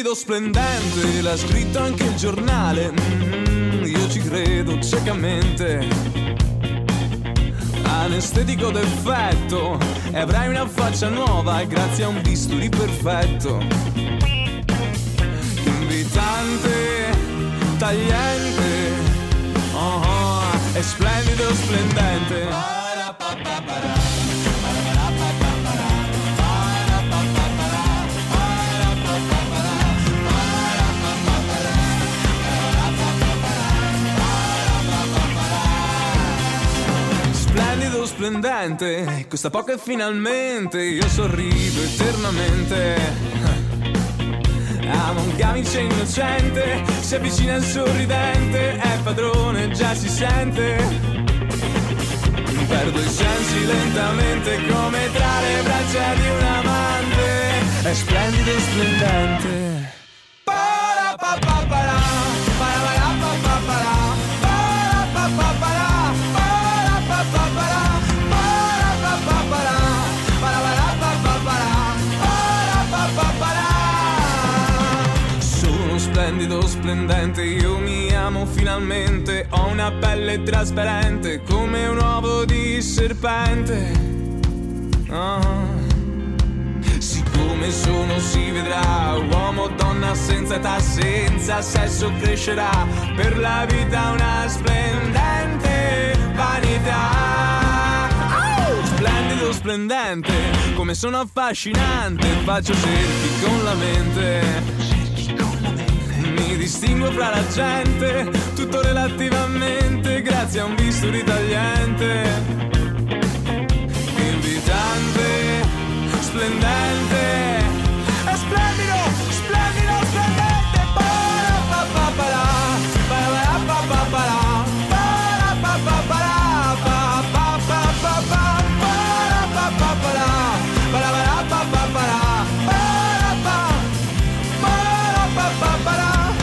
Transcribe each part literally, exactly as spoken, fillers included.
Splendido, splendente, l'ha scritto anche il giornale. Mm, io ci credo ciecamente. Anestetico d'effetto, e avrai una faccia nuova grazie a un bisturi perfetto. Invitante, tagliente, oh oh, è splendido, splendente. Splendido, splendente, questa poca e finalmente io sorrido eternamente. Amo un camice innocente, si avvicina il sorridente, è padrone, già si sente. Perdo i sensi lentamente come tra le braccia di un amante. È splendido, splendente. Para pa pa para, para para pa pa para, para pa pa para. Splendido, splendente, io mi amo finalmente. Ho una pelle trasparente come un uovo di serpente. Oh. Siccome sono si vedrà, uomo, donna, senza età, senza sesso crescerà. Per la vita una splendente vanità. Oh! Splendido, splendente, come sono affascinante. Faccio cerchi con la mente. Mi distingo fra la gente, tutto relativamente, grazie a un bisturi tagliente. Invitante, splendente, è splendido, splendido, splendente. Para pa pa para, para pa pa para, para pa pa para, pa pa pa pa pa, para pa pa para, para pa pa para, para pa para pa para.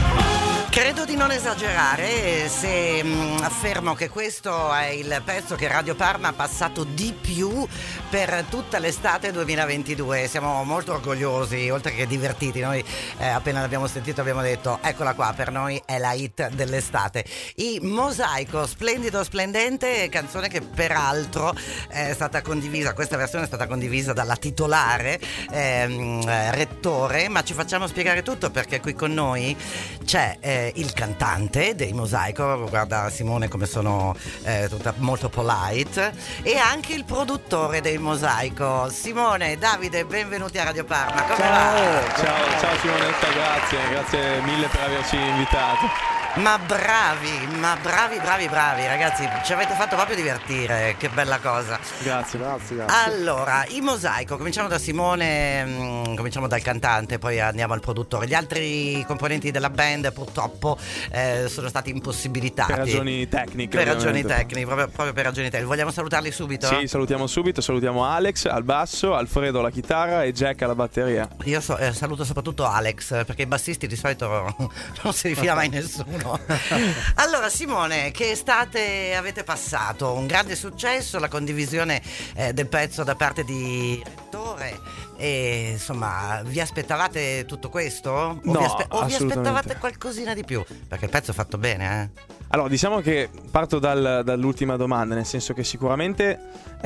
Credo di non esagerare se mh, affermo che questo è il pezzo che Radio Parma ha passato di più per tutta l'estate duemilaventidue. Siamo molto orgogliosi, oltre che divertiti. Noi eh, appena l'abbiamo sentito abbiamo detto eccola qua, per noi è la hit dell'estate. I Mosaico, splendido, splendente, canzone che peraltro è stata condivisa, questa versione è stata condivisa dalla titolare ehm, Rettore, ma ci facciamo spiegare tutto perché qui con noi c'è eh, il cantante dei Mosaico, guarda Simone come sono eh, tutta molto polite, e anche il produttore dei Mosaico. Simone, Davide, benvenuti a Radio Parma. Come ciao, va? ciao, ciao Simonetta, grazie, grazie mille per averci invitato. Ma bravi, ma bravi, bravi, bravi ragazzi, ci avete fatto proprio divertire, che bella cosa. Grazie, grazie, grazie. Allora, i Mosaico, cominciamo da Simone, mh, cominciamo dal cantante, poi andiamo al produttore. Gli altri componenti della band purtroppo eh, sono stati impossibilitati. Per ragioni tecniche. Per ovviamente. ragioni tecniche, proprio, proprio per ragioni tecniche. Vogliamo salutarli subito? Sì, salutiamo subito, salutiamo Alex al basso, Alfredo alla chitarra e Jack alla batteria. Io so, eh, saluto soprattutto Alex, perché i bassisti di solito non si rifila mai nessuno. Allora Simone, che estate avete passato? Un grande successo, la condivisione eh, del pezzo da parte di Rettore, e insomma vi aspettavate tutto questo? O, no, vi, aspe- o vi assolutamente. aspettavate qualcosina di più? Perché il pezzo è fatto bene, eh? Allora, diciamo che parto dal, dall'ultima domanda, nel senso che sicuramente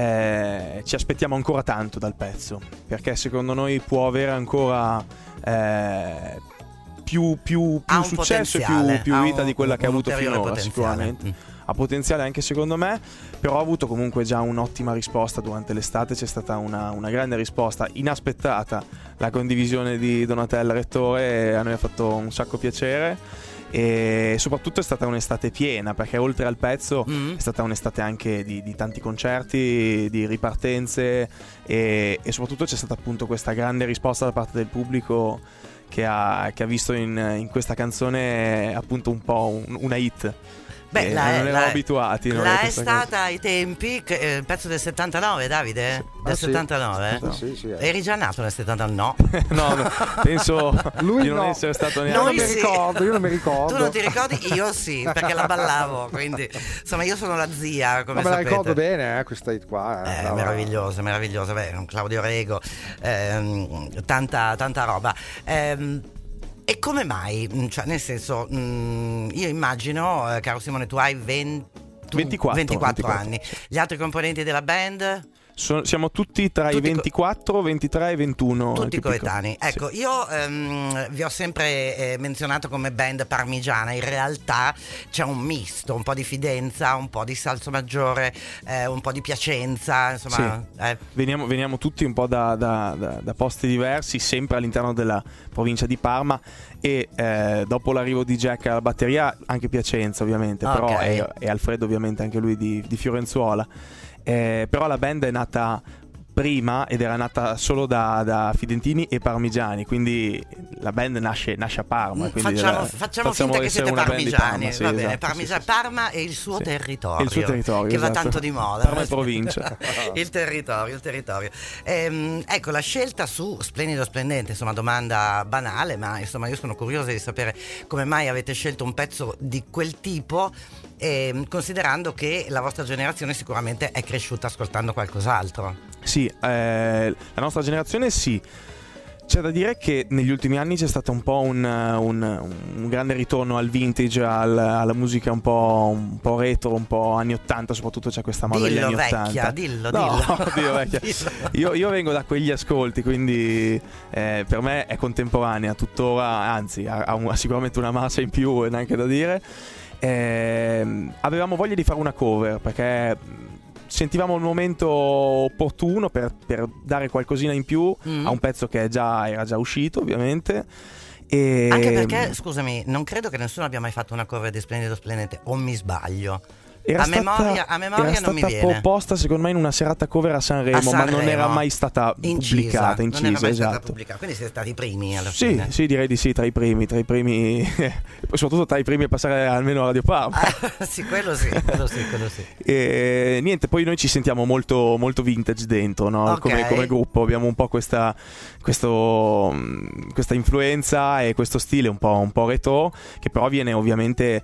eh, ci aspettiamo ancora tanto dal pezzo, perché secondo noi può avere ancora eh, più, più, più successo e più, più vita di quella che ha avuto finora, sicuramente. Mm. Ha potenziale anche secondo me, però ha avuto comunque già un'ottima risposta durante l'estate. C'è stata una, una grande risposta inaspettata, la condivisione di Donatella Rettore, a noi ha fatto un sacco piacere. E soprattutto è stata un'estate piena, perché oltre al pezzo mm. è stata un'estate anche di, di tanti concerti, di ripartenze, e, e soprattutto c'è stata appunto questa grande risposta da parte del pubblico che ha, che ha visto in, in questa canzone appunto un po' un, una hit. Beh, eh, la, non erano la, abituati. Non la è è stata ai tempi, che, eh, il pezzo del settantanove, Davide? Sì. Del ah, settantanove? Sì. No. Sì, sì, eh. Eri già nato nel settantanove? No. No, no, penso Lui di non no. essere stato neanche. Io non Noi mi sì. ricordo, io non mi ricordo. Tu non ti ricordi? Io sì, perché la ballavo, quindi insomma io sono la zia, come Ma me la sapete. ricordo bene, eh, questa hit qua. Eh, eh, meravigliosa, meravigliosa. Beh, un Claudio Rego, ehm, tanta, tanta roba. Ehm, E come mai? Cioè, nel senso, mh, io immagino, eh, caro Simone, tu hai venti, ventiquattro, ventiquattro ventiquattro anni. Gli altri componenti della band? Sono, siamo tutti tra tutti i ventiquattro, co- ventitré e ventuno. Tutti coetanei. Ecco, sì. Io ehm, vi ho sempre eh, menzionato come band parmigiana. In realtà c'è un misto, un po' di Fidenza, un po' di Salsomaggiore, eh, un po' di Piacenza. Insomma, sì. eh. veniamo, veniamo tutti un po' da, da, da, da posti diversi, sempre all'interno della provincia di Parma. E eh, dopo l'arrivo di Jack alla batteria, anche Piacenza, ovviamente. Okay. Però è, è Alfredo, ovviamente, anche lui di, di Fiorenzuola. Eh, però la band è nata prima ed era nata solo da, da fidentini e parmigiani, quindi la band nasce, nasce a Parma. Facciamo, era, facciamo finta che siete parmigiani, Parma, sì, va bene, esatto, Parmigiani, sì, sì. Parma e il suo sì. territorio, il suo territorio che esatto. va tanto di moda. Parma e provincia. il territorio, il territorio. Ehm, ecco, la scelta su Splendido Splendente, insomma, domanda banale, ma insomma io sono curiosa di sapere come mai avete scelto un pezzo di quel tipo. Eh, considerando che la vostra generazione sicuramente è cresciuta ascoltando qualcos'altro. Sì, eh, la nostra generazione sì. C'è da dire che negli ultimi anni c'è stato un po' un, un, un grande ritorno al vintage, al, alla musica un po', un po' retro, un po' anni ottanta, soprattutto c'è questa moda degli anni vecchia, ottanta. Dillo, no, dillo. Dio, vecchia. dillo. Io, io vengo da quegli ascolti, quindi eh, per me è contemporanea, tuttora, anzi ha, ha, un, ha sicuramente una massa in più, neanche da dire. Eh, avevamo voglia di fare una cover perché sentivamo il momento opportuno per, per dare qualcosina in più mm. a un pezzo che già, era già uscito, ovviamente. E... Anche perché, scusami, non credo che nessuno abbia mai fatto una cover di Splendido Splendente, o mi sbaglio? Era a, stata, memoria, a memoria era non mi viene. Era stata proposta secondo me in una serata cover a Sanremo, a Sanremo, ma non era mai stata incisa, pubblicata, incisa, non era mai esatto. stata pubblicata, quindi siete stati i primi alla sì, fine. Sì, direi di sì, tra i primi, tra i primi soprattutto tra i primi a passare almeno a Radio Parma. Ah, sì, quello sì, quello sì, quello sì. E niente, poi noi ci sentiamo molto, molto vintage dentro, no? Okay. come, come gruppo abbiamo un po' questa, questo, questa influenza e questo stile un po', un po' retro, che però viene ovviamente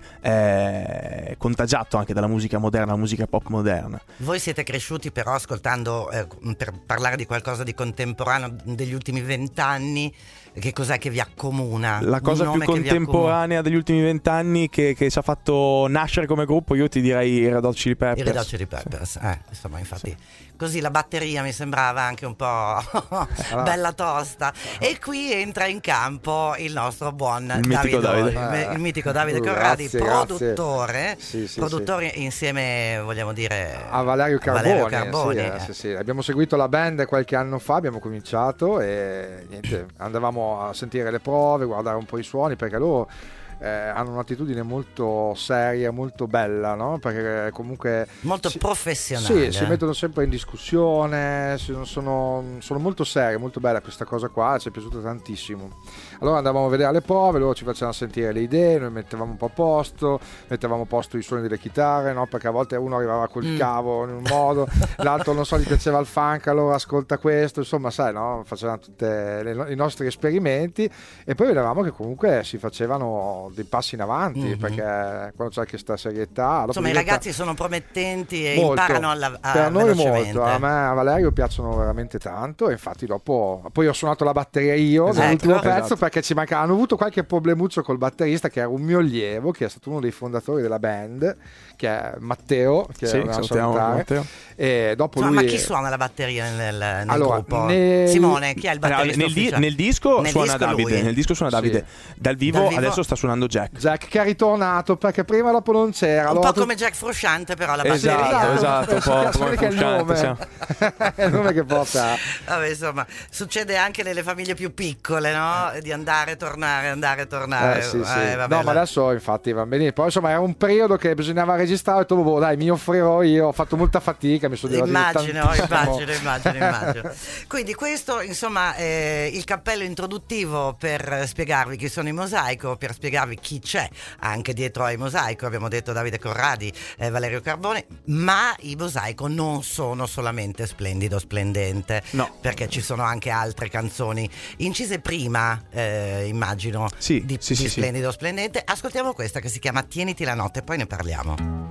eh, contagiato anche dalla musica moderna, la musica pop moderna. Voi siete cresciuti però ascoltando, eh, per parlare di qualcosa di contemporaneo degli ultimi vent'anni, che cos'è che vi accomuna? La cosa più contemporanea degli ultimi vent'anni che, che ci ha fatto nascere come gruppo, io ti direi i Red Hot Chili Peppers. I Red Hot Chili Peppers, sì. eh, insomma, infatti sì. Così la batteria mi sembrava anche un po' bella tosta. E qui entra in campo il nostro buon il mitico Davide, Davide. il mitico Davide uh, Corradi, grazie, produttore, sì, sì, produttore sì. insieme, vogliamo dire, a Valerio Carboni. Valerio Carboni sì, eh. Eh, sì, sì. Abbiamo seguito la band qualche anno fa, abbiamo cominciato e niente, andavamo a sentire le prove, guardare un po' i suoni, perché loro Eh, hanno un'attitudine molto seria, molto bella, no? Perché comunque molto si, professionale. Sì, si mettono sempre in discussione, sono, sono molto serie, molto bella questa cosa qua, ci è piaciuta tantissimo. Allora andavamo a vedere le prove, loro ci facevano sentire le idee, noi mettevamo un po' a posto, mettevamo a posto i suoni delle chitarre, no? Perché a volte uno arrivava col mm. cavo in un modo, l'altro non so, gli piaceva il funk, allora ascolta questo, insomma, sai, no? Facevano tutti i nostri esperimenti e poi vedevamo che comunque si facevano dei passi in avanti, mm-hmm. perché quando c'è questa serietà, insomma, i ragazzi sono promettenti e molto, imparano alla, a, per noi velocemente. Molto, a me a Valerio piacciono veramente tanto e infatti dopo poi ho suonato la batteria io esatto. nell'ultimo Esatto. pezzo perché ci mancava, hanno avuto qualche problemuccio col batterista che era un mio allievo, che è stato uno dei fondatori della band, che è Matteo, che sì, è Matteo. E dopo insomma, lui... ma chi suona la batteria nel, nel allora, gruppo? Nel... Simone, chi è il batterista nel, di, nel disco nel suona disco Davide lui. nel disco suona Davide sì. dal, vivo, dal vivo adesso sta suonando Jack Jack che è ritornato perché prima dopo non c'era, un allora po' tu... come Jack Frusciante però la batteria esatto esatto un po' come che è il nome è il nome che porta. Vabbè, insomma, succede anche nelle famiglie più piccole, no? Di andare tornare andare e tornare eh, sì, sì. Eh, vabbè, no ma adesso infatti va bene, poi insomma era un periodo che bisognava registrare e tu boh, dai mi offrirò io, ho fatto molta fatica, mi sono divertito immagino immagino immagino immagino quindi questo insomma è il cappello introduttivo per spiegarvi chi sono i Mosaico, per spiegarvi chi c'è anche dietro ai Mosaico. Abbiamo detto Davide Corradi, eh, Valerio Carboni, ma i Mosaico non sono solamente Splendido Splendente, no, perché ci sono anche altre canzoni incise prima, eh, immagino, sì, di, sì, di sì, Splendido sì. Splendente. Ascoltiamo questa che si chiama Tieniti la notte, poi ne parliamo.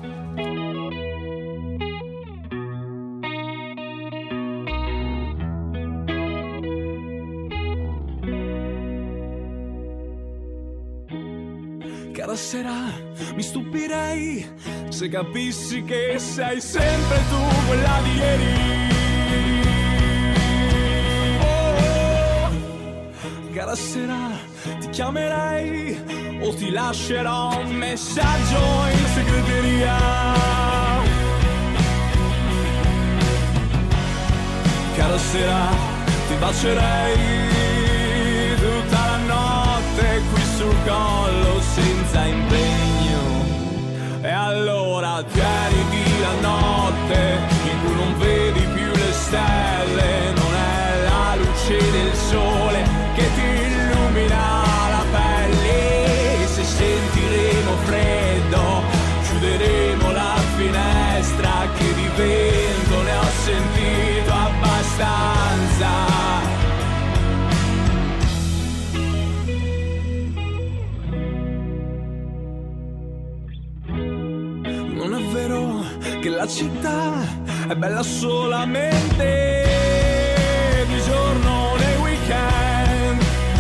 Cara sera, mi stupirei se capissi che sei sempre tu quella di ieri. Oh, cara sera, ti chiamerei o ti lascerò un messaggio in segreteria. Cara sera, ti bacerei tutta la notte qui sul collo senza impegno. E allora tieniti la notte in cui non vedi più le stelle, non è la luce del sole che ti illumina la pelle. E se sentiremo freddo chiuderemo la finestra, che di vento ne ho sentito abbastanza. Non è vero che la città è bella solamente di giorno nei weekend.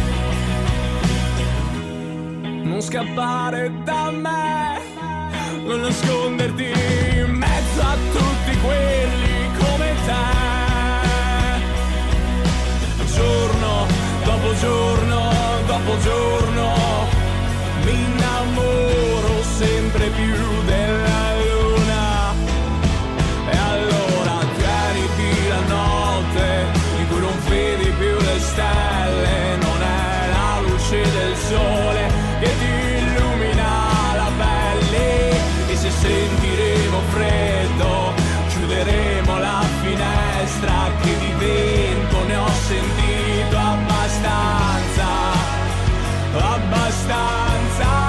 Non scappare da me, non nasconderti in mezzo a tutti quelli come te. Giorno dopo giorno dopo giorno mi innamoro sempre più della luna. E allora tieniti la notte in cui non vedi più le stelle, non è la luce del sole che ti illumina la pelle. E se sentiremo freddo chiuderemo la finestra, che di vento ne ho sentito abbastanza, abbastanza.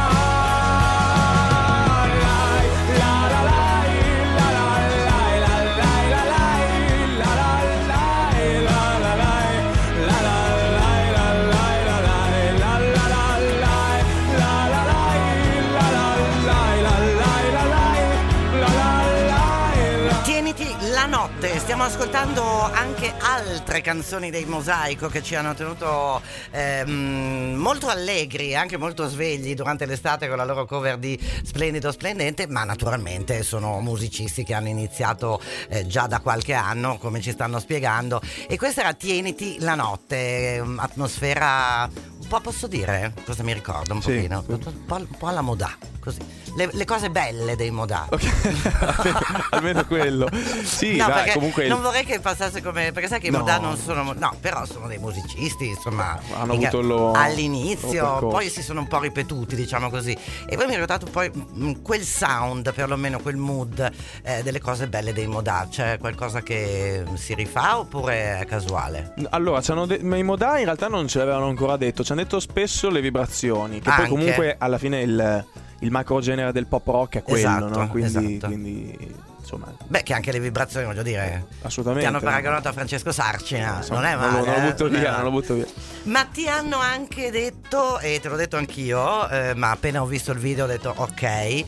Stiamo ascoltando anche altre canzoni dei Mosaico che ci hanno tenuto ehm, molto allegri, anche molto svegli durante l'estate con la loro cover di Splendido Splendente, ma naturalmente sono musicisti che hanno iniziato eh, già da qualche anno, come ci stanno spiegando. E questa era Tieniti la notte, atmosfera un po', posso dire cosa mi ricorda un sì, pochino, sì. Un, po', un po' alla Modà, così. Le, le cose belle dei Modà. Okay. almeno, almeno quello. Sì, no, dai, comunque non vorrei che passasse come, perché sai che i no. Modà non sono, no, però sono dei musicisti, insomma, hanno avuto lo, all'inizio, lo poi si sono un po' ripetuti, diciamo così. E poi mi è ricordato poi mh, quel sound, perlomeno quel mood eh, delle cose belle dei Modà. C'è qualcosa che si rifà oppure è casuale? Allora, de- ma i Modà in realtà non ce l'avevano ancora detto, ci hanno detto spesso le vibrazioni, che anche. Poi comunque alla fine il il macro genere del pop rock è quello, esatto, no? Quindi, esatto. quindi insomma. Beh, che anche le vibrazioni, voglio dire. Assolutamente. Ti hanno paragonato a Francesco Sarcina, so, non è male. Non lo, non lo butto eh? via, non lo butto via. Ma ti hanno anche detto, e te l'ho detto anch'io, eh, ma appena ho visto il video ho detto ok,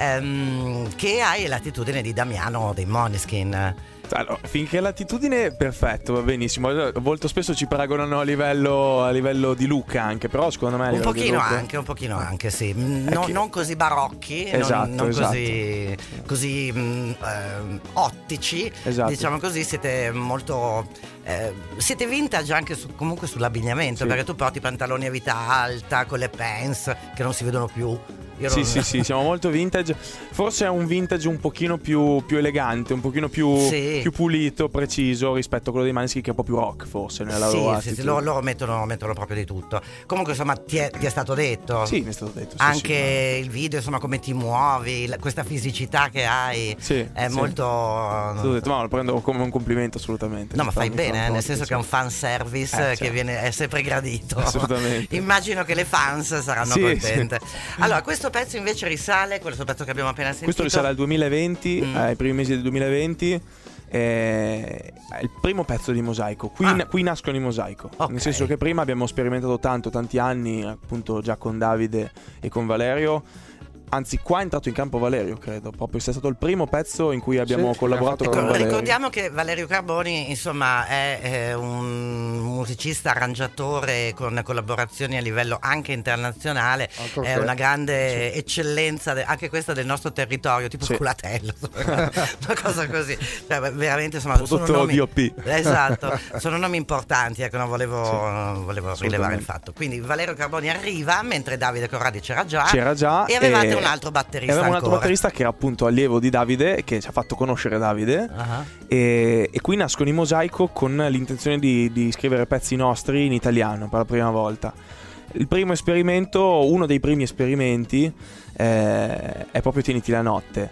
ehm, che hai l'attitudine di Damiano dei Måneskin. Allora, finché l'attitudine è perfetto, va benissimo. Molto spesso ci paragonano a livello, a livello di look anche, però secondo me un pochino anche, un pochino anche, sì. Non, che... non così barocchi, esatto, non, non esatto. così, così mh, eh, ottici, esatto. Diciamo così, siete molto eh, siete vintage anche su, comunque sull'abbigliamento, sì. Perché tu porti pantaloni a vita alta con le pants che non si vedono più. Io sì, non... sì, sì, siamo molto vintage. Forse è un vintage un pochino più, più elegante, un pochino più, sì. più pulito, preciso rispetto a quello dei Måneskin, che è un po' più rock forse nella sì, loro sì, sì, loro, loro mettono, mettono proprio di tutto. Comunque insomma ti è, ti è stato detto. Sì, mi è stato detto. Sì, anche sì, il video, insomma, come ti muovi, la, questa fisicità che hai, sì, è sì. molto. L'ho detto, ma lo prendo come un complimento assolutamente. No, ma fai bene, eh, nel senso sì. che è un fan service eh, che certo. viene, è sempre gradito. Assolutamente. Immagino che le fans saranno sì, contente. Sì. Allora, questo pezzo invece risale, questo pezzo che abbiamo appena sentito. Questo risale al duemilaventi, mm. ai primi mesi del duemilaventi. È il primo pezzo di Mosaico. Qui, ah. qui nascono i Mosaico. Okay. Nel senso che prima abbiamo sperimentato tanto, tanti anni, appunto già con Davide e con Valerio. Anzi, qua è entrato in campo Valerio, credo. Proprio è stato il primo pezzo in cui abbiamo sì, collaborato con ecco, Valerio. Ricordiamo che Valerio Carboni, insomma, è, è un musicista, arrangiatore con collaborazioni a livello anche internazionale, Altro è che. una grande eccellenza, de- anche questa del nostro territorio, tipo Sì. Sculatello, una cosa così. Cioè, veramente insomma sono Prodotto nomi, D O P. esatto, sono nomi importanti, ecco, non volevo, Sì, volevo assolutamente. rilevare il fatto. Quindi Valerio Carboni arriva mentre Davide Corradi c'era già, C'era già e avevate e- un altro batterista e avevamo un altro ancora. batterista che era appunto allievo di Davide, che ci ha fatto conoscere Davide. Ah. E, e qui nascono i Mosaico con l'intenzione di, di scrivere pezzi nostri in italiano per la prima volta. Il primo esperimento, uno dei primi esperimenti, eh, è proprio Tieniti la notte.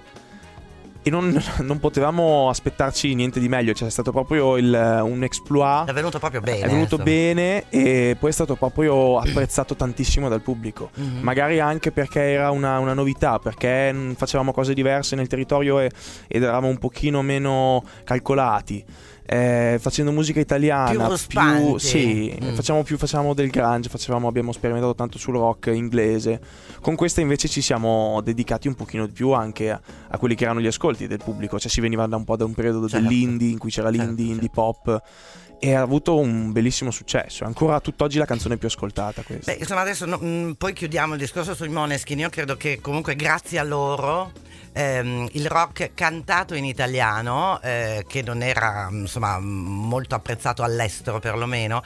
E non, non potevamo aspettarci niente di meglio, cioè è stato proprio il, un exploit. È venuto proprio bene. È venuto insomma. bene e poi è stato proprio apprezzato tantissimo dal pubblico. Mhm. Magari anche perché era una, una novità, perché mm, facevamo cose diverse nel territorio e, ed eravamo un pochino meno calcolati. Eh, facendo musica italiana, Più ruspanti. sì, Mm. facciamo più, facciamo del grunge, facevamo, abbiamo sperimentato tanto sul rock inglese. Con questa invece ci siamo dedicati un pochino di più anche a, a quelli che erano gli ascolti del pubblico, cioè si veniva da un po' da un periodo Certo. dell'indie in cui c'era Certo, l'indie, certo. indie pop, e ha avuto un bellissimo successo. Ancora tutt'oggi la canzone più ascoltata questa. Beh, insomma, adesso no, mh, poi chiudiamo il discorso sui Måneskin. Io credo che comunque grazie a loro ehm, il rock cantato in italiano, eh, che non era insomma molto apprezzato all'estero perlomeno,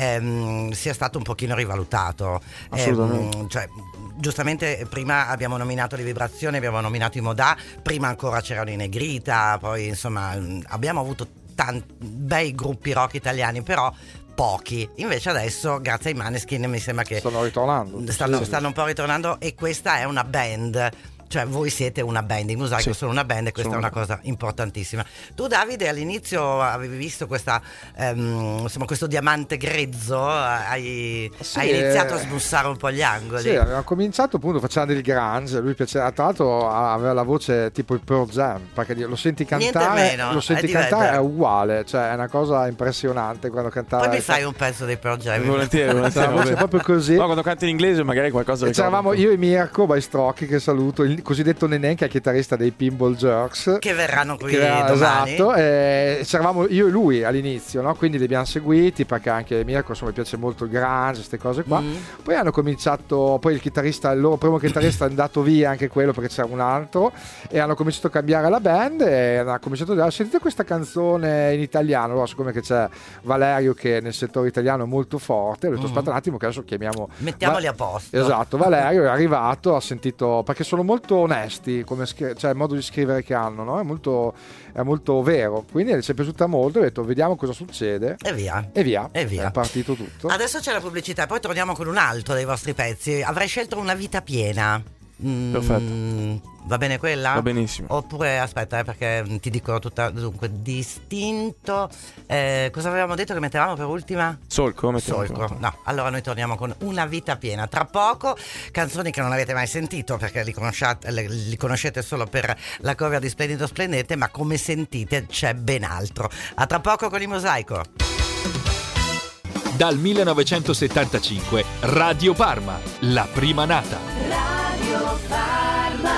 ehm, sia stato un pochino rivalutato. Assolutamente. Ehm, cioè, giustamente prima abbiamo nominato le Vibrazioni, abbiamo nominato i Modà, prima ancora c'erano i Negrita, poi insomma mh, abbiamo avuto tanti bei gruppi rock italiani, però pochi. Invece adesso, grazie ai Måneskin, mi sembra che Stanno ritornando. stanno, Sì, sì. stanno un po' ritornando, e questa è una band. Cioè voi siete una band, i Mosaico Sì. sono una band, e questa Sono è una cosa importantissima. Tu Davide all'inizio avevi visto questa, ehm, insomma, questo diamante grezzo, hai, Sì, hai iniziato eh, a smussare un po' gli angoli. Sì, aveva cominciato appunto facendo del grunge, lui piaceva, tra l'altro aveva la voce tipo il Pearl Jam, perché lo senti Niente cantare, meno, lo senti è cantare diverso. è uguale, cioè è una cosa impressionante quando cantava. Poi mi fai un pezzo dei Pearl Jam. Volentieri, volentieri. La voce è proprio così. No, quando canti in inglese magari qualcosa E ricorda c'eravamo un po'. io e Mirko Baistrocchi, che saluto, il cosiddetto Nenè, che è chitarrista dei Pinball Jerks, Che verranno qui che era- domani. esatto, e c'eravamo io e lui all'inizio, no? Quindi li abbiamo seguiti perché anche Mirko insomma mi piace molto il grunge, queste cose qua. Mm. Poi hanno cominciato, poi il chitarrista, il loro primo chitarrista è andato via, anche quello, perché c'era un altro, e hanno cominciato a cambiare la band e hanno cominciato a dire: sentite questa canzone in italiano. Allora, siccome che c'è Valerio che nel settore italiano è molto forte, ho detto Mm. aspetta un attimo che adesso chiamiamo Mettiamoli Va- a posto. Esatto, Valerio è arrivato, ha sentito, perché sono molto onesti, come scri- cioè il modo di scrivere che hanno, no? È molto, è molto vero, quindi ci è piaciuta molto, ho detto vediamo cosa succede E via. e via, E via. è partito tutto. Adesso c'è la pubblicità, poi torniamo con un altro dei vostri pezzi. Avrei scelto Una vita piena. Mm, Perfetto. Va bene quella? Va benissimo. Oppure aspetta, eh, perché ti dico tutta. Dunque, distinto. Eh, cosa avevamo detto che mettevamo per ultima? Solco, mettiamo Solco. qua. No, allora noi torniamo con Una vita piena. Tra poco, canzoni che non avete mai sentito perché li conosciate, le- li conoscete solo per la cover di Splendido Splendente, ma come sentite c'è ben altro. A tra poco con i Mosaico. Dal millenovecentosettantacinque Radio Parma, la prima nata. Radio Parma.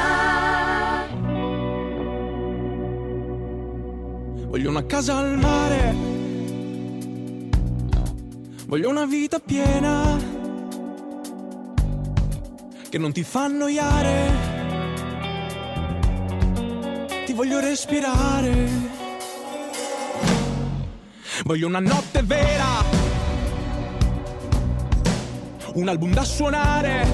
Voglio una casa al mare, voglio una vita piena, che non ti fa annoiare, ti voglio respirare. Voglio una notte vera, un album da suonare,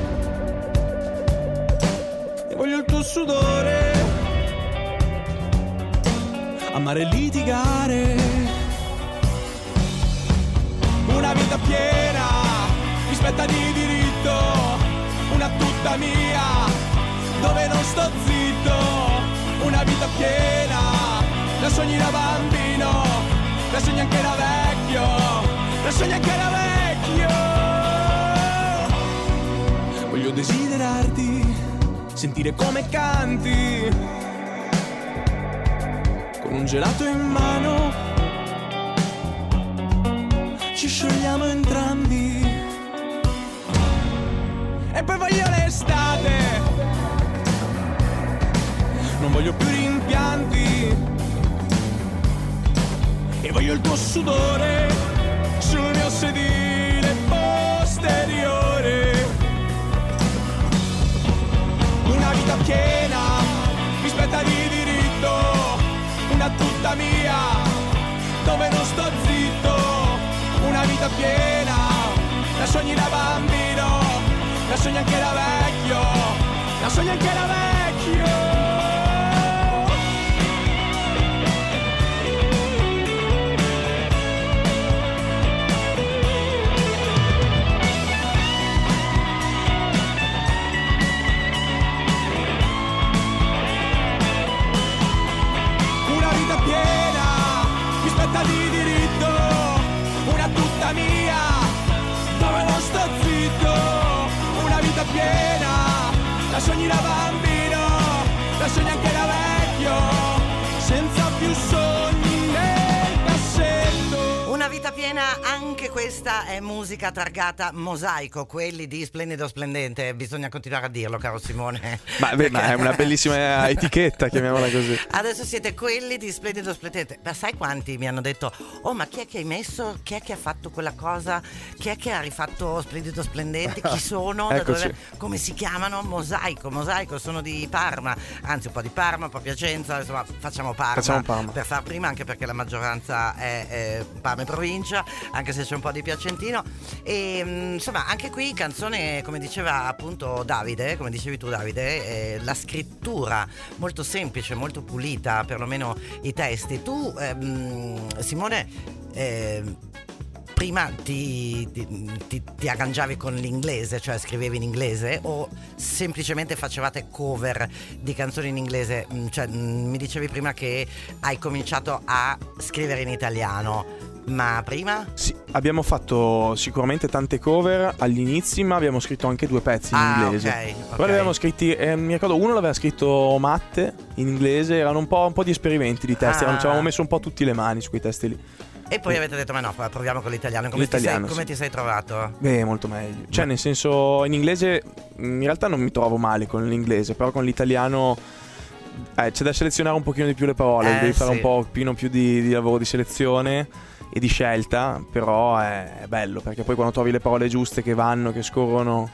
e voglio il tuo sudore, amare e litigare. Una vita piena, mi spetta di diritto, una tutta mia, dove non sto zitto. Una vita piena, la sogni da bambino, la sogni anche da vecchio, la sogni anche da vecchio. Voglio desiderarti, sentire come canti, con un gelato in mano, ci sciogliamo entrambi. E poi voglio l'estate, non voglio più rimpianti, e voglio il tuo sudore sul sedile posteriore. Una vita piena, mi spetta di diritto, una tutta mia, dove non sto zitto. Una vita piena, la sogni da bambino, la sogni anche da vecchio, la sogni anche da vecchio. Una vita piena, mi spetta di diritto, una tutta mia, dove non sto zitto. Una vita piena, la sogni da bambino, la sogni anche da vecchio, senza più sogni nel cassetto. Una vita piena, anche questa è musica targata Mosaico, quelli di Splendido Splendente. Bisogna continuare a dirlo, caro Simone. Ma, beh, ma è una bellissima etichetta, chiamiamola così. Adesso siete quelli di Splendido Splendente. Ma sai quanti mi hanno detto: oh, ma chi è che hai messo? Chi è che ha fatto quella cosa? Chi è che ha rifatto Splendido Splendente? Chi sono? Da Eccoci. dove, come si chiamano? Mosaico. Mosaico sono di Parma, anzi un po' di Parma, un po' Piacenza, insomma facciamo Parma, Facciamo Parma. per far prima, anche perché la maggioranza è, è Parma e provincia, anche se c'è un po' di Piacentino. E mh, insomma anche qui canzone, come diceva appunto Davide, come dicevi tu Davide, eh, la scrittura molto semplice, molto pulita, perlomeno i testi. Tu ehm, Simone, ehm, prima ti, ti, ti, ti arrangiavi con l'inglese, cioè scrivevi in inglese, o semplicemente facevate cover di canzoni in inglese? Mm, Cioè, mm, mi dicevi prima che hai cominciato a scrivere in italiano, ma prima? Sì, abbiamo fatto sicuramente tante cover agli inizi, ma abbiamo scritto anche due pezzi in Ah, inglese. ok, ok. Poi li abbiamo scritti, eh, mi ricordo uno l'aveva scritto Matte in inglese, erano un po', un po' di esperimenti di testi, Ah. ci avevamo messo un po' tutti le mani su quei testi lì. E poi avete detto: ma no, proviamo con l'italiano. Come, L'italiano, ti, sei, come sì. ti sei trovato? Beh, molto meglio. Cioè, nel senso, in inglese in realtà non mi trovo male con l'inglese, però con l'italiano eh, c'è da selezionare un pochino di più le parole, Eh, devi fare sì. un pochino più di, di lavoro di selezione e di scelta, però è, è bello, perché poi quando trovi le parole giuste che vanno, che scorrono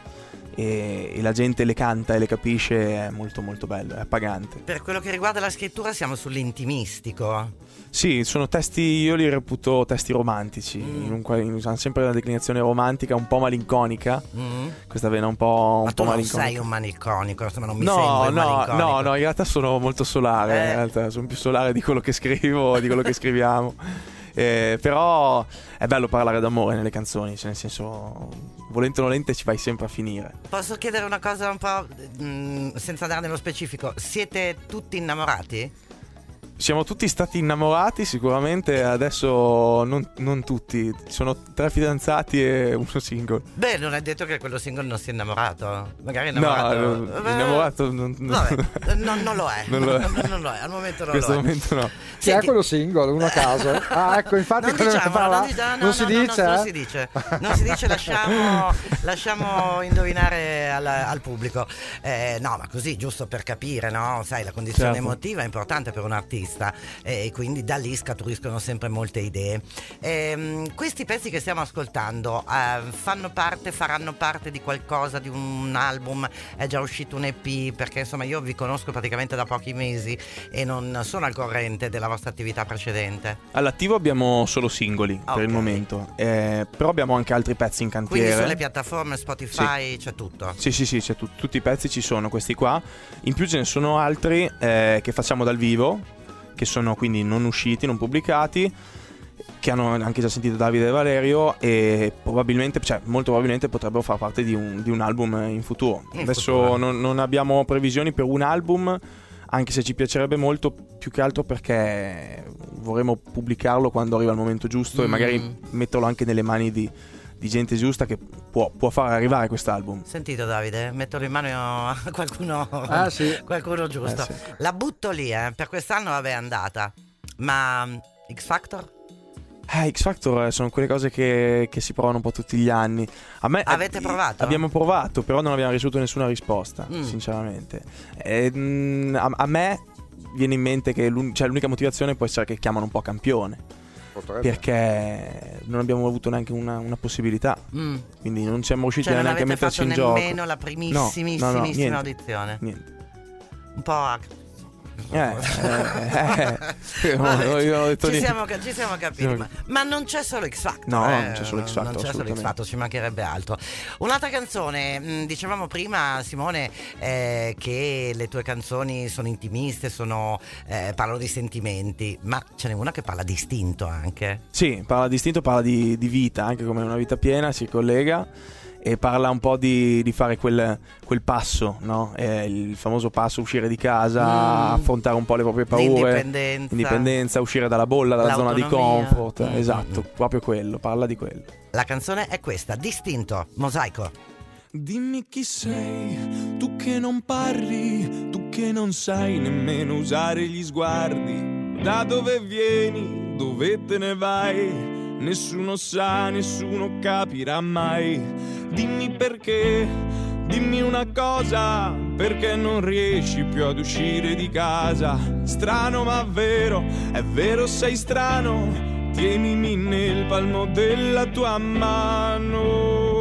e, e la gente le canta e le capisce, è molto molto bello, è appagante. Per quello che riguarda la scrittura siamo sull'intimistico. Sì, sono testi, io li reputo testi romantici, Mm. in un, qual- in- hanno sempre una declinazione romantica, un po' malinconica, Mm? questa vena un po', Ma un tu po' non malinconica. sei un malinconico, insomma non mi No, sembri un no, malinconico. no, no, in realtà sono molto solare, Eh. in realtà sono più solare di quello che scrivo, di quello che scriviamo. Eh, però è bello parlare d'amore nelle canzoni, cioè nel senso, volente o nolente ci vai sempre a finire. Posso chiedere una cosa un po' mh, senza andare nello specifico? Siete tutti innamorati? Siamo tutti stati innamorati sicuramente, adesso non, non tutti, sono tre fidanzati e uno single. Beh, non è detto che quello single non sia innamorato. Magari è No, innamorato. eh, innamorato non, Vabbè, non, non lo è. Non lo è. Non lo è, al momento non in questo lo è. momento no. Chi è Senti- quello single? Uno a caso? Ah, ecco, infatti Non quello che diciamolo, parla- non, dici- no, non no, si no, dice? no, non eh? si dice, non si dice, lasciamo, lasciamo indovinare al, al pubblico. Eh, no, ma così, giusto per capire, no? Sai, la condizione Certo. emotiva è importante per un artista eh, e quindi da lì scaturiscono sempre molte idee. Ehm, questi pezzi che stiamo ascoltando eh, fanno parte, faranno parte di qualcosa, di un album? È già uscito un E P? Perché insomma io vi conosco praticamente da pochi mesi e non sono al corrente della vostra attività precedente. All'attivo abbiamo solo singoli Ok. per il momento, eh, però abbiamo anche altri pezzi in cantiere. Quindi sulle piattaforme Spotify c'è tutto. Sì, sì, sì, c'è tu- tutti i pezzi ci sono, questi qua. In più ce ne sono altri eh, che facciamo dal vivo, che sono quindi non usciti, non pubblicati, che hanno anche già sentito Davide e Valerio e probabilmente, cioè molto probabilmente potrebbero far parte di un, di un album in futuro. In Adesso futuro. Non, non abbiamo previsioni per un album, anche se ci piacerebbe molto, più che altro perché vorremmo pubblicarlo quando arriva il momento giusto Mm. e magari metterlo anche nelle mani di, di gente giusta che può, può far arrivare quest'album. Sentito Davide, metterlo in mano a qualcuno, Ah, sì. qualcuno giusto. Eh, sì. La butto lì, eh. Per quest'anno vabbè è andata. Ma mm, X Factor? Eh, X Factor eh, sono quelle cose che, che si provano un po' tutti gli anni. A me, Avete eh, provato? Abbiamo provato, però non abbiamo ricevuto nessuna risposta, Mm. sinceramente. E, mm, a, a me viene in mente che l'un- cioè, l'unica motivazione può essere che chiamano un po' campione. Potrebbe. perché non abbiamo avuto neanche una, una possibilità, Mm. quindi non siamo riusciti Cioè non neanche a avete metterci fatto in gioco. nemmeno la primissimissima No, no, no, niente. audizione. Niente. Un po' a... Eh, eh, eh, Vabbè, non- io non ho detto ci, niente. siamo, ci siamo capiti, Siamo- ma, ma non c'è solo X Factor. No, eh, non c'è solo X Factor, non c'è solo X assolutamente. Factor, ci mancherebbe altro. Un'altra canzone, mh, dicevamo prima, Simone, eh, che le tue canzoni sono intimiste, sono, eh, parlano di sentimenti, ma ce n'è una che parla di istinto anche. Sì, parla di istinto, parla di, di vita, anche come una vita piena, si collega e parla un po' di, di fare quel, quel passo, no? Eh, il famoso passo, uscire di casa, Mm. affrontare un po' le proprie paure, L'indipendenza. indipendenza, uscire dalla bolla, dalla zona di L'autonomia. comfort, Mm. esatto, proprio quello, parla di quello. La canzone è questa, Distinto, Mosaico. Dimmi chi sei, tu che non parli, tu che non sai nemmeno usare gli sguardi. Da dove vieni, dove te ne vai? Nessuno sa, nessuno capirà mai. Dimmi perché, dimmi una cosa, perché non riesci più ad uscire di casa. Strano ma vero, è vero sei strano. Tienimi nel palmo della tua mano.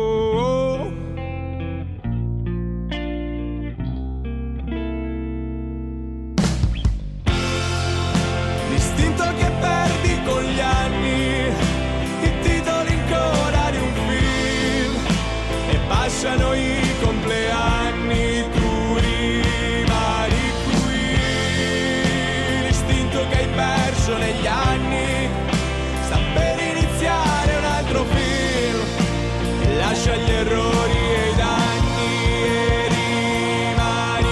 L'istinto che perdi con gli anni, i titoli in coda di un film, e passano i compleanni, tu rimani qui. L'istinto che hai perso negli anni sta per iniziare un altro film, lascia gli errori e i danni e rimani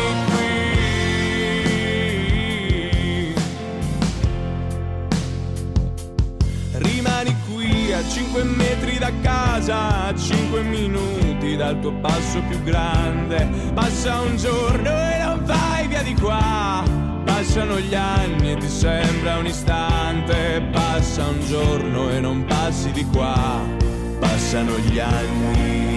qui. Rimani qui a cinque metri da casa, a cinque minuti dal tuo passo più grande. Passa un giorno e non vai via di qua. Passano gli anni e ti sembra un istante. Passa un giorno e non passi di qua. Passano gli anni.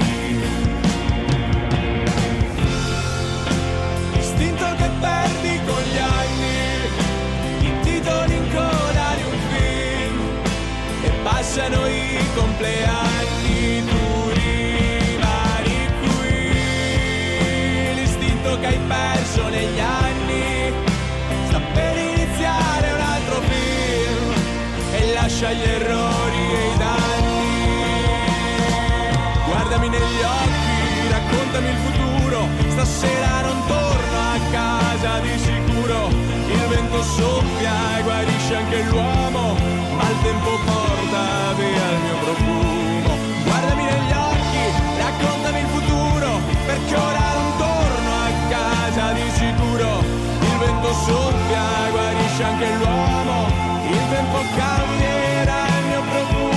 Istinto che perdi con gli anni, i titoli in coda di un film, e passano i compleanni, tu rimani qui. L'istinto che hai perso negli anni sta per iniziare un altro film, e lascia gli errori e i danni. Guardami negli occhi, raccontami il futuro, stasera non torno a casa di sicuro. Il vento soffia e guarisce anche l'uomo, ma il tempo porta via il mio profumo. Guardami negli occhi, raccontami il futuro, perché ora non torno a casa di sicuro. Il vento soffia e guarisce anche l'uomo, il tempo cambierà il mio profumo.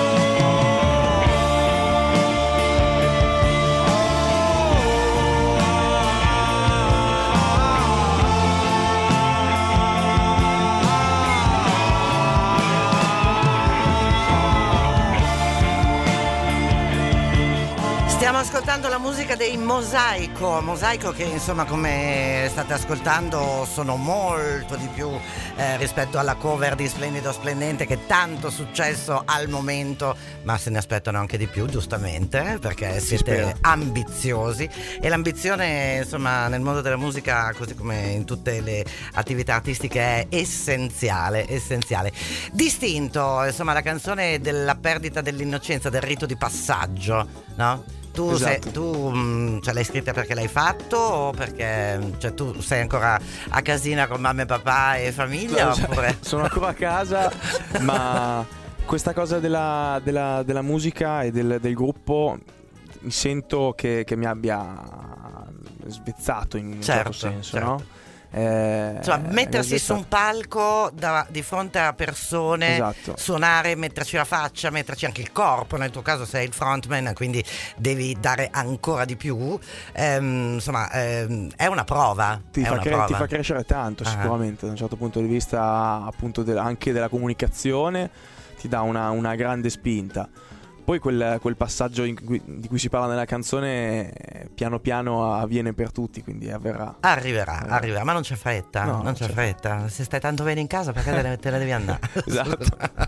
Stiamo ascoltando la musica dei Mosaico, Mosaico che insomma come state ascoltando sono molto di più eh, rispetto alla cover di Splendido Splendente, che tanto successo al momento, ma se ne aspettano anche di più giustamente, perché siete spera. ambiziosi, e l'ambizione insomma nel mondo della musica, così come in tutte le attività artistiche, è essenziale, essenziale. Distinto, insomma, la canzone della perdita dell'innocenza, del rito di passaggio, no? Tu, Esatto. sei, tu mh, ce l'hai scritta perché l'hai fatto, o perché cioè, tu sei ancora a casina con mamma e papà e famiglia? No, cioè, oppure... sono ancora a casa, ma questa cosa della, della- della musica e del, del gruppo mi sento che, che mi abbia svezzato in un Certo, certo senso, certo. no? Eh, Insomma, mettersi mi ha su un svezzato. palco da- di fronte a persone, Esatto. suonare, metterci la faccia, metterci anche il corpo. Nel tuo caso sei il frontman, quindi devi dare ancora di più. Ehm, insomma, ehm, è una prova. Ti è fa, una cre- prova. ti fa crescere tanto, Ah. sicuramente, da un certo punto di vista, appunto, de- anche della comunicazione, ti dà una, una grande spinta. poi quel, quel passaggio in cui, di cui si parla nella canzone eh, piano piano avviene per tutti, quindi avverrà. Arriverà, Eh. arriverà, ma non c'è fretta, No, non c'è c'è fretta. Se stai tanto bene in casa, perché te, ne- te ne devi andare? Esatto.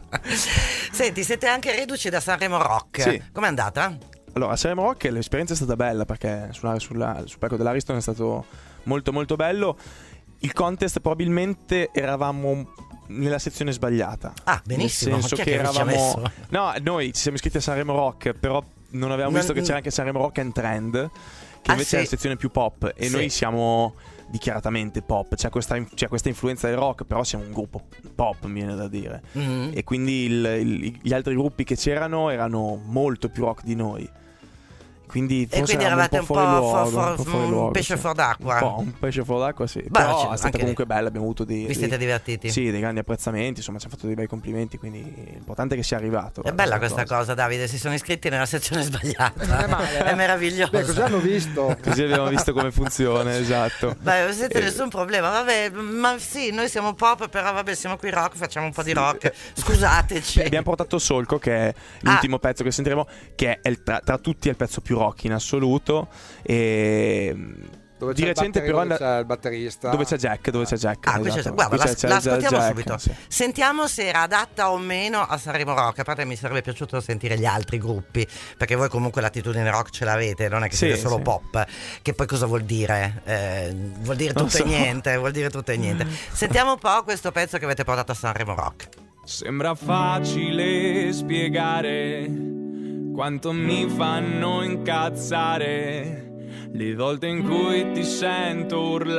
Senti, siete anche reduci da Sanremo Rock. Sì. Com'è andata? Allora, a Sanremo Rock l'esperienza è stata bella perché suonare sulla, sul palco dell'Ariston è stato molto molto bello. Il contest probabilmente eravamo nella sezione sbagliata. Ah, benissimo. Nel senso Chi è che che vi ci ha eravamo. messo? No, noi ci siamo iscritti a Sanremo Rock, però non avevamo Non- visto che c'era anche Sanremo Rock and Trend, che Ah, invece sì. è la sezione più pop. E Sì. noi siamo dichiaratamente pop. C'è questa, c'è questa influenza del rock, però siamo un gruppo pop, mi viene da dire. Mhm. E quindi il- il- gli altri gruppi che c'erano erano molto più rock di noi. Quindi E forse quindi eravamo eravate un po', fuori luogo, for- for- un po' fuori un luogo, pesce sì. fuor d'acqua. Un po', un pesce fuori d'acqua, sì. Beh, Però c'è- è stata anche comunque lì. bella, abbiamo avuto dei, Vi siete dei- divertiti? Sì, dei grandi apprezzamenti, insomma ci hanno fatto dei bei complimenti, quindi l'importante è che sia arrivato. È bella questa cosa, Davide. Si sono iscritti nella sezione sbagliata. Non è male, eh. È meraviglioso. Beh, così hanno visto. Così abbiamo visto come funziona, esatto. Beh, non siete Eh, nessun problema, vabbè, ma sì, noi siamo pop, però vabbè, siamo qui rock, facciamo un po' di rock. Scusateci. Beh, abbiamo portato Solco, che è l'ultimo pezzo che sentiremo, che è il tra, tra tutti è il pezzo più rock in assoluto. E Dove di c'è recente il batteri- però dove and- c'è il batterista. dove c'è Jack, dove c'è Jack. Ah, qui c'è- esatto. guarda, Qui la, c'è- c'è la il ascoltiamo Jack, subito. sì. Sentiamo se era adatta o meno a Sanremo Rock. A parte mi sarebbe piaciuto sentire gli altri gruppi, perché voi comunque l'attitudine rock ce l'avete, non è che Sì, siete solo sì. pop. Che poi cosa vuol dire? Eh, vuol dire Non tutto so. e niente, vuol dire tutto e niente. Sentiamo un po' questo pezzo che avete portato a Sanremo Rock. Sembra facile spiegare quanto mi fanno incazzare le volte in cui ti sento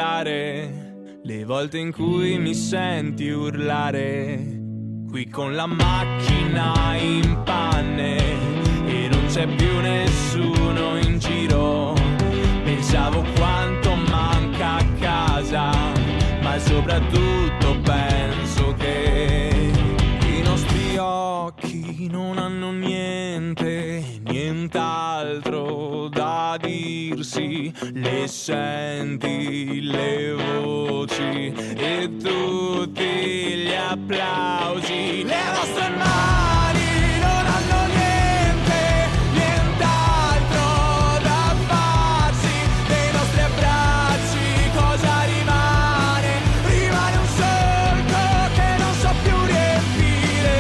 urlare, le volte in cui mi senti urlare. Qui con la macchina in panne e non c'è più nessuno in giro. Pensavo quanto manca a casa, ma soprattutto penso che i nostri occhi non hanno niente, nient'altro da dirsi. Le senti le voci e tutti gli applausi. Le nostre mani non hanno niente, nient'altro da farsi. Dei nostri abbracci cosa rimane? Rimane un solco che non so più riempire.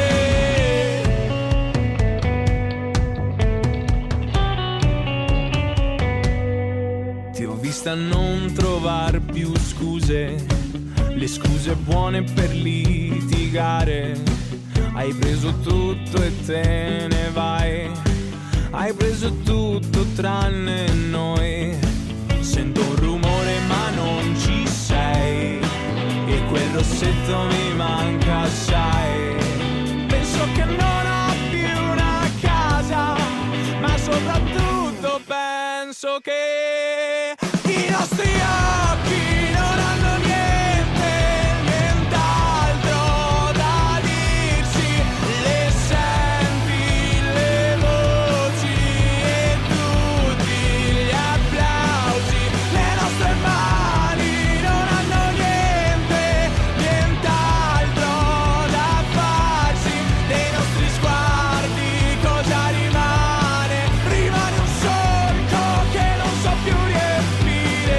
Ti ho vista non trovar più scuse, le scuse buone per litigare. Hai preso tutto e te ne vai, hai preso tutto tranne noi. Sento un rumore ma non ci sei, e quel rossetto mi manca assai. Penso che non ho più una casa, ma soprattutto penso che i nostri occhi non hanno niente, nient'altro da dirsi. Le senti le voci e tutti gli applausi. Le nostre mani non hanno niente, nient'altro da farsi. Dei nostri sguardi cosa rimane? Rimane un solco che non so più riempire.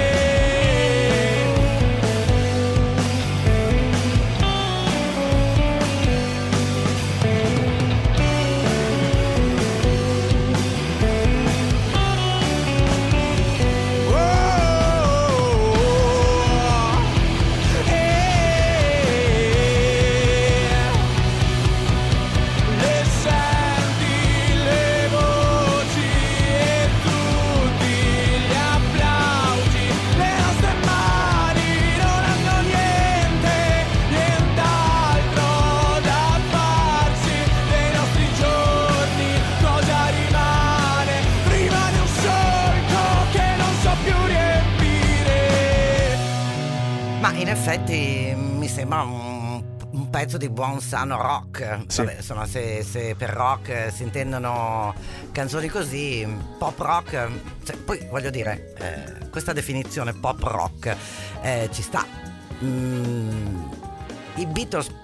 Le senti le voci e tutti gli applausi. Le nostre mani non hanno niente, nient'altro da farsi. Dei nostri giorni cosa rimane? Rimane un solco che non so più riempire. Ma in effetti mi sembra un, un pezzo di buon sano rock. Sì. Vabbè, insomma, se, se per rock eh, si intendono canzoni così, pop rock, cioè, poi voglio dire, eh, questa definizione pop rock eh, ci sta. Mm, I Beatles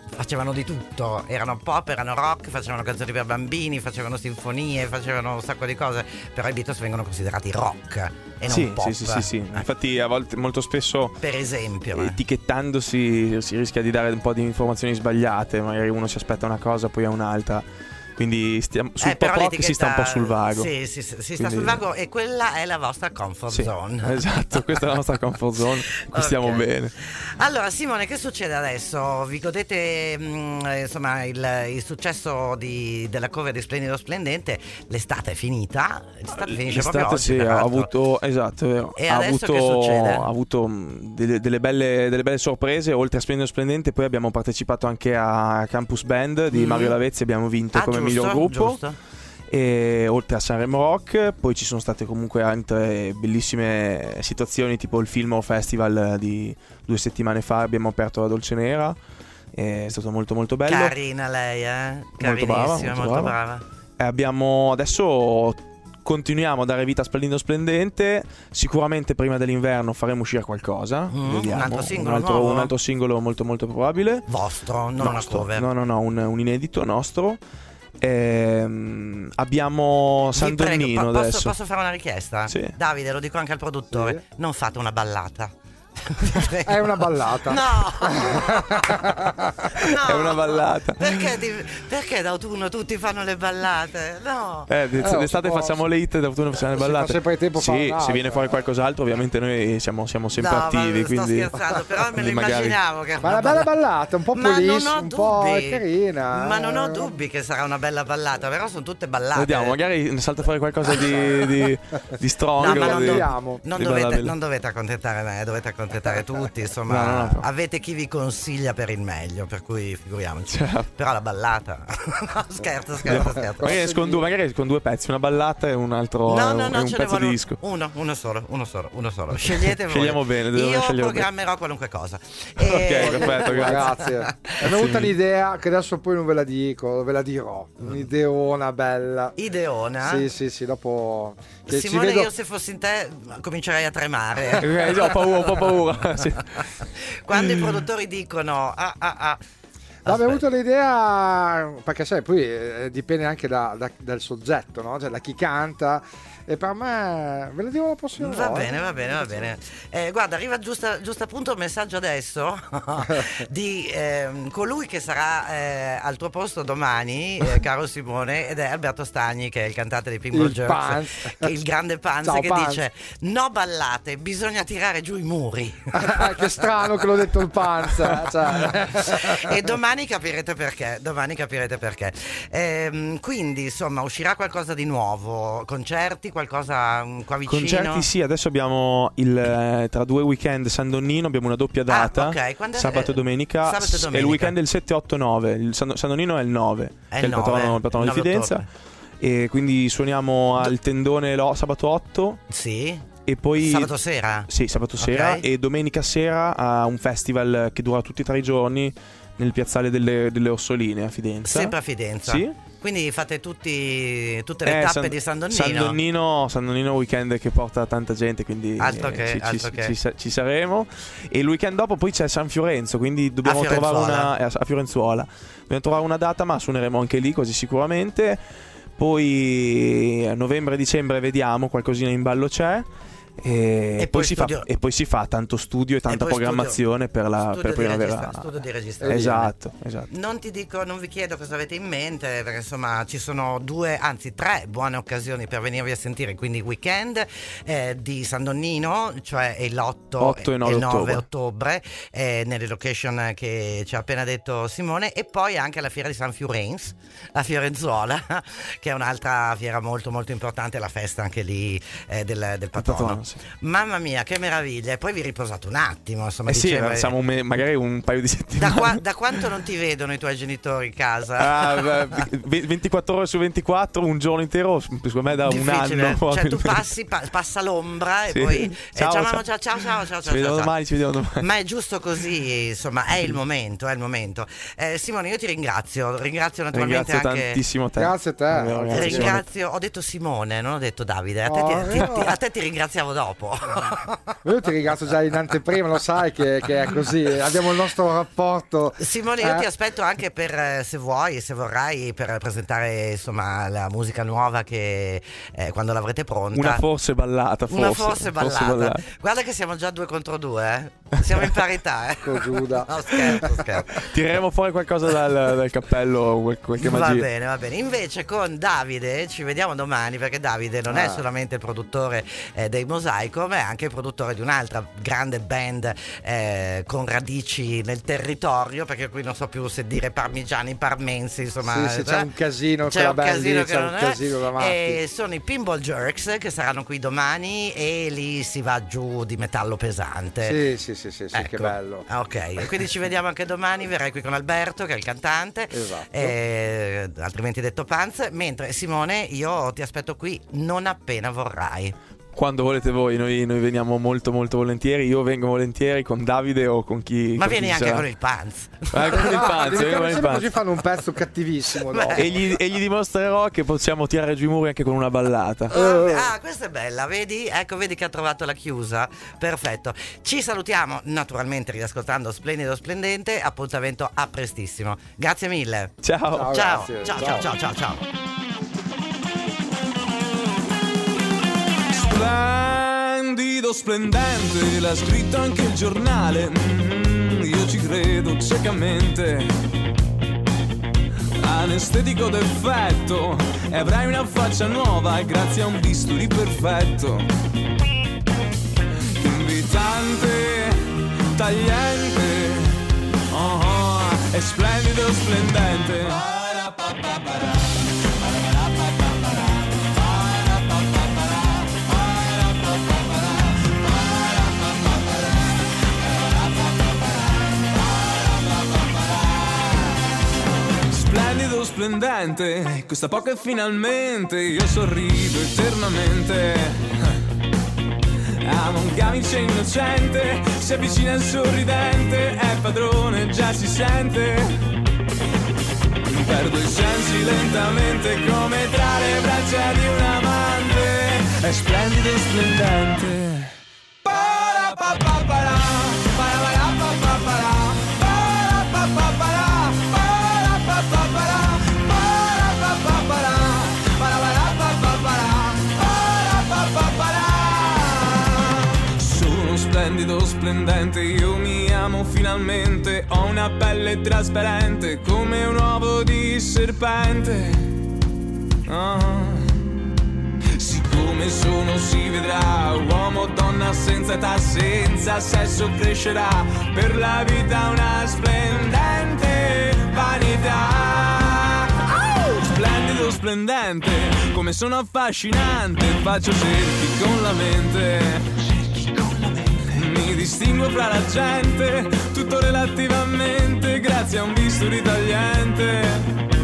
facevano di tutto, erano pop, erano rock, facevano canzoni per bambini, facevano sinfonie, facevano un sacco di cose, però i Beatles vengono considerati rock e non sì, pop. sì, sì, sì, sì. Infatti a volte, molto spesso, per esempio, etichettandosi si rischia di dare un po' di informazioni sbagliate, magari uno si aspetta una cosa poi è un'altra. Quindi stiamo, sul eh, pop rock si sta un po' sul vago. Sì, sì, sì, si sta Quindi... sul vago e quella è la vostra comfort sì, zone. Esatto, questa è la nostra comfort zone, qui Okay. stiamo bene. Allora Simone, che succede adesso? Vi godete mh, insomma il, il successo di, della cover di Splendido Splendente, l'estate è finita, l'estate finisce L'estate proprio oggi, sì, ha peraltro. avuto, esatto, è vero. E ha adesso avuto, che succede? ha avuto mh, delle, delle, belle, delle belle sorprese, oltre a Splendido Splendente poi abbiamo partecipato anche a Campus Band di Mm. Mario Lavezzi, abbiamo vinto Ah, come giusto, miglior gruppo. giusto. E oltre a Sanremo Rock poi ci sono state comunque altre bellissime situazioni, tipo il Fillmore Festival di due settimane fa, abbiamo aperto la Dolce Nera, è stato molto molto bello. Carina lei, eh? Molto Carinissima, brava, molto, molto brava. brava. E abbiamo adesso continuiamo a dare vita a Splendido Splendente. Sicuramente prima dell'inverno faremo uscire qualcosa. Mm, Vediamo. un altro singolo un altro, nuovo? un altro singolo molto molto probabile. Vostro, non Nostro. una cover. No, no, no, un, un inedito nostro. Ehm, abbiamo San Vi prego, Donnino po- posso, adesso. Posso fare una richiesta? Sì. Davide, lo dico anche al produttore, Sì. non fate una ballata. È una ballata. No. No. È una ballata. Perché, ti- perché d'autunno tutti fanno le ballate? No. Eh, d'est- Eh, d'estate si può- facciamo le hit, d'autunno facciamo le si fa ballate. sempre tempo a fare Sì, un'altra. se viene fuori qualcos'altro, ovviamente noi siamo, siamo sempre No, attivi. ma sto Quindi, scherzando, però me lo quindi magari- immaginavo che Ma è una bella ballata, un po' Ma non police, ho un po' dubbi. carina. Ma non ho eh. dubbi che sarà una bella ballata, però sono tutte ballate. Vediamo, magari ne salta fuori qualcosa di, di, di strong. No, ma o non, di- do- Vediamo. non di dovete, ballabile. non dovete accontentare me, dovete accontentare tutti. Insomma, No, no, no. avete chi vi consiglia per il meglio, per cui figuriamoci. Certo. Però la ballata, no, scherzo, scherzo, scherzo. Magari escono due, magari escono due pezzi, una ballata e un altro No, no, e no, un ce ne pezzo vuole di disco. uno, uno solo, uno solo, uno solo. Scegliete voi. Scegliamo bene, dobbiamo Io scegliere bene. programmerò qualunque cosa. Ok, E- perfetto, grazie. Grazie. È venuta l'idea che adesso poi non ve la dico, ve la dirò. Un'ideona bella. Ideona. Sì, sì, sì, dopo che Simone, ci vedo. io se fossi in te comincerei a tremare. Ok, già, ho paura, ho un po' paura. Sì. Quando i produttori dicono ah ah ah. No, mi è Aspetta. venuta l'idea perché sai, poi eh, dipende anche da- da- dal soggetto, no? Cioè da chi canta. E per me ve la dico la prossima Va volta. bene, va bene, va bene. Eh, guarda, arriva giusto, giusto appunto un messaggio adesso di ehm, colui che sarà eh, al tuo posto domani, eh, caro Simone, ed è Alberto Stagni, che è il cantante dei Pinball Il Jerks, Panz. che è il grande Panz, Ciao, che Panz. dice no ballate, bisogna tirare giù i muri. Che strano che l'ho detto il Panza. Cioè. E domani capirete perché. Domani capirete perché. Ehm, quindi, insomma, uscirà qualcosa di nuovo? Concerti, qualcosa mm, qua vicino? Concerti sì, adesso abbiamo il, eh, tra due weekend San Donnino, abbiamo una doppia data, Ah, ok. Quando è- sabato e domenica, sabato e s- domenica. e il weekend è il sette, otto, nove, il San, San Donnino è il nove, È che il è il patrono, nove, il patrono il di nove Fidenza, ottobre. e quindi suoniamo al Tendone lo- sabato otto Sì. e poi Sabato sera? sì, sabato Ok. sera, e domenica sera a un festival che dura tutti e tre i giorni nel piazzale delle, delle Orsoline a Fidenza. Sempre a Fidenza. Sì. Quindi fate tutti, tutte le Eh, tappe San- di San Donnino. San Donnino, San Donnino weekend che porta tanta gente, quindi Altro eh, che- ci, altro ci- che. ci sa- ci saremo. E il weekend dopo poi c'è San Fiorenzo, quindi dobbiamo A trovare Fiorenzuola. una eh, a Fiorenzuola. Dobbiamo trovare una data, ma suoneremo anche lì, così sicuramente. Poi a novembre, dicembre vediamo, qualcosina in ballo c'è. E, E poi poi si studio- fa, e poi si fa tanto studio e tanta poi programmazione per la studio per di primavera. registra- studio di registrazione. Esatto, esatto. Non ti dico, non vi chiedo cosa avete in mente, perché insomma ci sono due, anzi tre buone occasioni per venirvi a sentire. Quindi il weekend eh, di San Donnino, cioè l'otto otto e nove il nove ottobre. ottobre, eh, nelle location che ci ha appena detto Simone, e poi anche la fiera di San Fiorenzo a Fiorenzuola, che è un'altra fiera molto molto importante, la festa anche lì eh, del, del patrono. patrono, sì. Mamma mia, che meraviglia! E poi vi riposate un attimo, insomma. Eh sì, diceva- siamo un me- magari un paio di da, settimane. qua- da quanto non ti vedono i tuoi genitori in casa? Ah, beh, ventiquattro ore su ventiquattro, un giorno intero, secondo me da un Difficile. anno. Cioè tu probabilmente. passi, pa- passa l'ombra e Sì. poi eh, Ciao, ciao, ciao. mamma, ciao ciao ciao ciao Ci ciao, vediamo ciao. domani, ci vediamo domani. Ma è giusto così, insomma, è il momento, è il momento. Eh, Simone, io ti ringrazio, ringrazio naturalmente Ringrazio anche. tantissimo te. Grazie a te. Davvero, grazie. Ringrazio, ho detto Simone, non ho detto Davide. A te, Oh, ti, ti- no. ti- a te ti ringraziavo pensavo dopo. Io ti ringrazio già in anteprima, lo sai che, che è così, abbiamo il nostro rapporto. Simone, io eh? ti aspetto anche per, se vuoi, se vorrai, per presentare insomma la musica nuova che eh, quando l'avrete pronta. Una forse ballata, forse. Una forse ballata. Forse ballata. Guarda che siamo già due contro due, eh? Siamo in parità, eh? Ecco, Giuda. No, scherzo, scherzo. Tireremo fuori qualcosa dal, dal cappello, quel- qualche Va magia. bene, va bene. Invece con Davide ci vediamo domani, perché Davide non è Ah. solamente il produttore eh, dei Mosaico, ma è anche il produttore di un'altra grande band eh, con radici nel territorio, perché qui non so più se dire parmigiani, parmensi, insomma. Sì, sì, c'è un casino c'è con la un band casino lì, che c'è non un è. casino davanti. E sono i Pinball Jerks che saranno qui domani e lì si va giù di metallo pesante. Sì, sì, sì, sì, sì, Ecco. che bello. Ah, ok, quindi ci vediamo anche domani. Verrai qui con Alberto, che è il cantante, Esatto. eh, altrimenti detto Panz. Mentre Simone, io ti aspetto qui non appena vorrai. Quando volete voi, noi, noi veniamo molto molto volentieri. Io vengo volentieri con Davide o con chi. Ma con vieni chi anche sarà. con il Panz. Eh, con il Ah, Panz, devi vengo con il sempre Panz. così fanno un pezzo cattivissimo dopo. E gli, e gli dimostrerò che possiamo tirare giù i muri anche con una ballata. Ah, questa è bella, vedi? Ecco, vedi che ha trovato la chiusa. Perfetto. Ci salutiamo, naturalmente riascoltando Splendido Splendente. Appuntamento a prestissimo. Grazie mille. Ciao. Ciao, Ciao, grazie. ciao, ciao, ciao, ciao, ciao. Splendido, splendente, l'ha scritto anche il giornale. Mm, io ci credo ciecamente. Ha un estetico d'effetto e avrai una faccia nuova grazie a un bisturi perfetto. Invitante, tagliente, oh, oh, è splendido, splendente. Splendido, splendente, questa poca e finalmente io sorrido eternamente. Amo un camice innocente, si avvicina il sorridente, è padrone, già si sente. Perdo i sensi lentamente come tra le braccia di un amante. È splendido, splendente. Para-pa-pa-para, para-para-pa-pa-para, para-pa-pa-para, para-pa-pa-para, para-pa-pa-para, para-para-pa-pa-para, para-pa-pa-para. Sono splendido, splendente, io mi amo finalmente. Ho una pelle trasparente come un uovo di serpente. Ah. Siccome sono si vedrà, uomo, donna, senza età, senza sesso crescerà, per la vita una splendente vanità. Oh! Splendido, splendente, come sono affascinante, faccio cerchi con la mente. Mi distingo fra la gente, tutto relativamente, grazie a un bisturi tagliente.